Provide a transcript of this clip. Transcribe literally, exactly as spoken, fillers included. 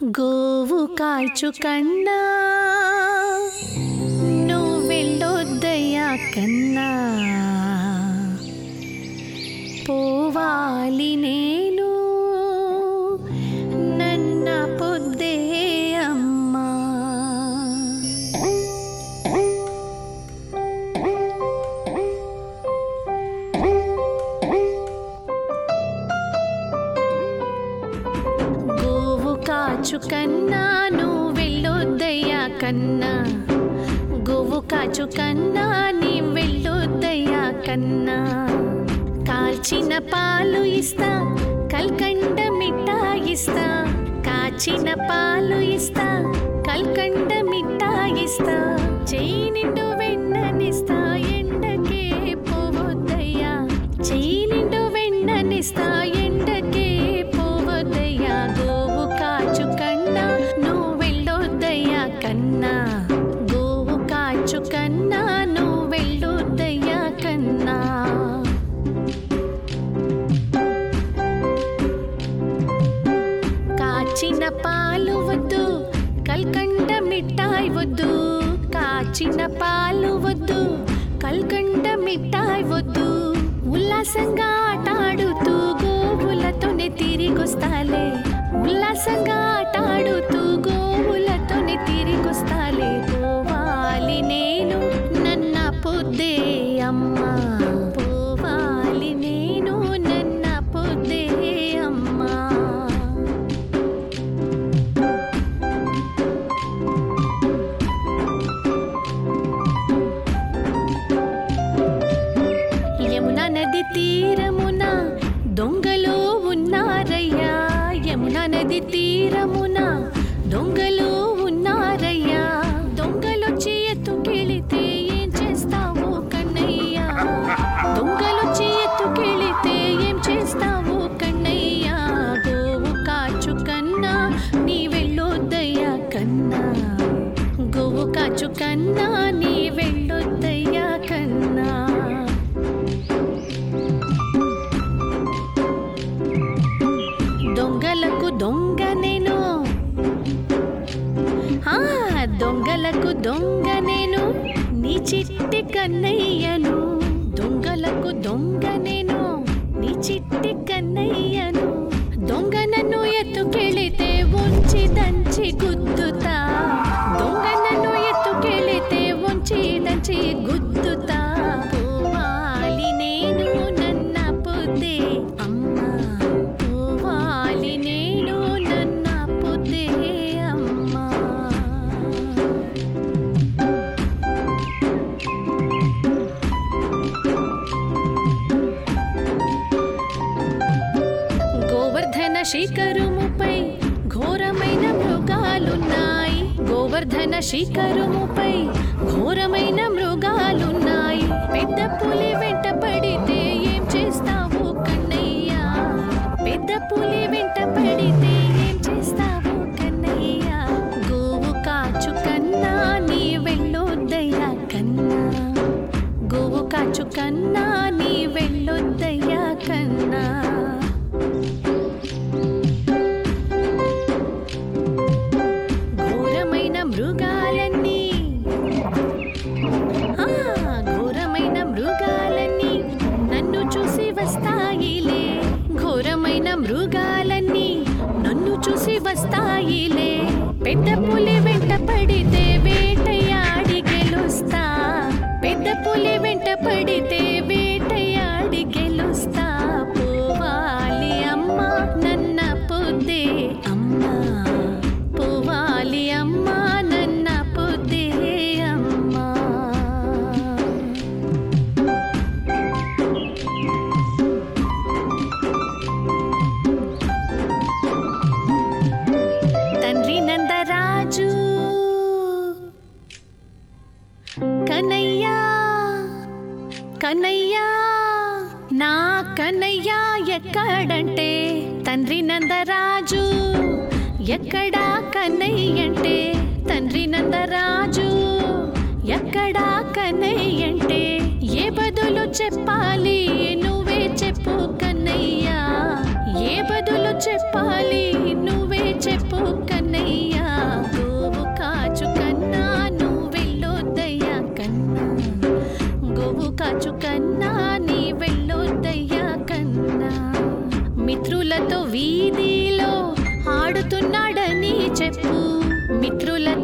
గోవు కాల్చు కన్నా నువ్వెళ్ళొద్దయ్యా కన్నా, పోవాలి నేను నన్న పొద్దే అమ్మా. గోవు కాచు కన్నా నువ్వెళ్ళొద్దయ్యా కన్నా, గోవు కాచు కన్నా నీ వెళ్ళొద్దయ్యా కన్నా. కాల్చిన పాలు ఇస్తా, కల్కండ మిఠాయిస్తా, కాచిన పాలు ఇస్తా, కల్కండ మిఠాయిస్తా. చెయ్యి నిండు వెన్ననిస్తా, ఎండకే పోవద్దయ్యా. చెయ్యి నిండు వెన్ననిస్తా, ఎండకే పోవద్దయ్యా. గోవు కాచు కన్నా నువ్వెళ్ళొద్దయ్యా కన్నా, గోవు కాచు కన్నా నువ్వెళ్ళొద్దయ్యా కన్నా. కాచిన పాలు వద్దు, కల్కండ మిఠాయి వద్దు. కాచిన పాలు వద్దు, కల్కండ మిఠాయి వద్దు. ఉల్లాసంగా ఆటాడుతూ గోవులతోనే తిరిగొస్తాలే, ఉల్లాసంగా ఆటాడుతూ గోవులతోనే తిరిగొస్తాలే. పోవాలి నేను నన్న పొద్దే అమ్మా, పోవాలి నేను నన్న పొద్దే అమ్మా. యమునా నది తీరమున దొంగలు ఉన్నారయ్యా, యమునా నది తీరమున దొంగలు ఉన్నారయ్యా. దొంగలొచ్చి ఎత్తుకెళితే ఏం చేస్తావు కన్నయ్యా, దొంగలొచ్చి ఎత్తుకెళితే ఏం చేస్తావు కన్నయ్యా. గోవు కాచు కన్నా నీ వెళ్ళొద్దయ్యా కన్నా, గోవు కాచు కన్నా నీ వెళ్ళొద్దయ్యా కన్నా. దొంగలకు దొంగ నేను, ఆ దొంగలకు దొంగ నేను, నీ చిట్టి కన్నయ్యను. దొంగలకు దొంగ నేను, నీ చిట్టి కన్నయ్యను. దొంగ నన్ను ఎత్తుకెళితే వంచి దంచి గుద్దుతా, దొంగ నన్ను ఎత్తుకెళితే వంచి దంచి గుద్దుతా. పోవాలి నేను నన్న పొద్దే అమ్మా, పోవాలి నేను నన్న పొద్దే అమ్మా. గోవర్ధన శిఖరముపై ఘోరమైన మృగాలున్నాయి, గోవర్ధన శిఖరముపై ఘోరమైన మృగాలున్నాయి. పెద్ద పులి వెంట పడితే ఏం చేస్తావు కన్నయ్యా, పెద్ద పులి వెంట పడితే ఏం చేస్తావు కన్నయ్యా. గోవు కాచు కన్నా నీ వెళ్ళొద్దయ్యా కన్నా, గోవు కాచు కన్నా నీ వెళ్ళొద్దయ్యా కన్నా. ఘోరమైన మృగాలన్నీ, ఆ ఘోరమైన మృగాలన్నీ నన్ను చూసి వస్తాయిలే, ఘోరమైన మృగాలన్నీ నన్ను చూసి వస్తాయిలే. పెద్ద పులి వెంట పడితే వేటయాడి గెలుస్తా, పెద్ద పులి వెంట పడితే వేటయాడి గెలుస్తా. పోవాలి అమ్మా నన్న పొద్దే అమ్మా, పోవాలి అమ్మా నన్న పొద్దే అమ్మా. తండ్రి నందరాజు కన్నయ్యా, కన్నయ్యా నా కన్నయ్యా ఎక్కడంటే, తండ్రి నందరాజు ఎక్కడా కన్నయ్యంటే, తండ్రి నందరాజు ఎక్కడా కన్నయ్యంటే. ఏ బదులు చెప్పాలి నువ్వే చెప్పు కన్నయ్యా, ఏ బదులు చెప్పాలి నువ్వే చెప్పు కన్నయ్య. ఉన్నాడని చెప్పు మిత్రుల